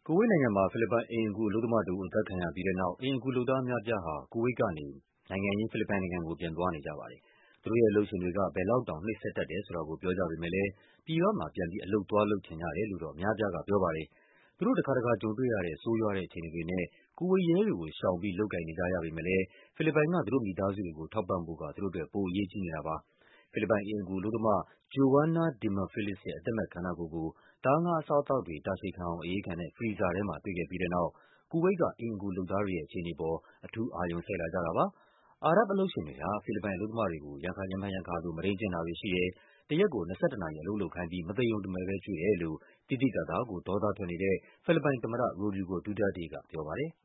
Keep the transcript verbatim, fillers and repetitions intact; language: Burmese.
ကူဝိတ်နိုင်ငံမှာ ဖိလစ်ပိုင်အိမ်အကူအလုပ်သမားတဦး အသတ်ခံရပြီးတဲ့နောက် အိမ်အကူလုပ်သားအများအပြားဟာ ကူဝိတ်ကနေ နိုင်ငံရင်း ဖိလစ်ပိုင်နိုင်ငံကို ပြန်သွားနေကြပါတယ်။ သူတို့ရဲ့အလုပ်ရှင်တွေက ဘယ်လောက်တောင် နှိပ်စက်တတ်တယ်ဆိုတာကို ပြောကြပေမယ့်လည်း ပြည်ပမှာ ပြန်ပြီး အလုပ်သွားလုပ်ချင်ကြတယ်လို့တော့ အများအပြားကပြောပါတယ်။ သူတို့ တခါတခါကြုံတွေ့ရတဲ့ ဆိုးရွားတဲ့အခြေအနေတွေနဲ့ ကူဝိတ်ရဲတွေကို ရှောင်ပြီး လုပ်ကိုင်နေကြရပေမယ့်လည်း ဖိလစ်ပိုင်က သူတို့မိသားစုတွေကို ထောက်ပံ့ဖို့က သူတို့အတွက် ပိုအရေးကြီးနေတာပါ။ ဖိလစ်ပိုင် အိမ်အကူအလုပ်သမား Joanna Dimafeliz ရဲ့ အသက်မက်ခန္ဓာကိုယ်ကို သားငါးအစားအသောက်တွေ တာရှည်ခံအောင် အအေးခံတဲ့ ဖရီဇာထဲမှာ တွေ့ခဲ့ပြီးတဲ့နောက် ကူဝိတ်က အိမ်အကူလုပ်သားတွေရဲ့ အခြေအနေအပေါ် အထူး အာရုံစိုက်လာကြတာပါ။ အာရပ်ဘ်အလုပ်ရှင်တွေဟာ ဖိလစ်ပိုင်အလုပ်သမားတွေကို ရံဖန်ရံခါလို မုဒိန်းကျင့်တာတွေရှိတယ်၊ တရက်ကို ၂၁ နာရီ အလုပ်လုပ်ခိုင်းပြီး မသေရုံတမယ်ပဲ ကျွေးတယ်လို့ သိသိသာသာကို ဒေါသထွက်နေတဲ့ ဖိလစ်ပိုင်သမ္မတ Rodrigo Duterte ကပြောပါတယ်။